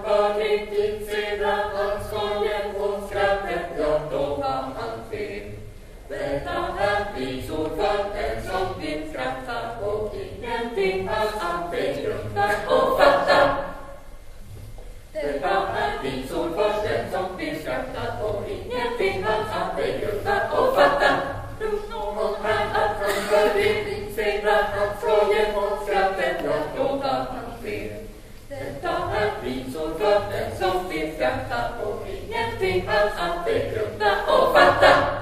har riktigt sedan han skojen och skrattet, ja då har han fel. Berätta här visor för den som vill skratta och ingenting alls att begrunda och fatta. Berätta här visor för den som vill skratta och ingenting alls att begrunda och fatta. Lugn någon här att han för riktigt sedan han skojen och skrattet, ja då har han fel. Detta är visor för den som vill skratta och ingenting alls att begrunda och fatta.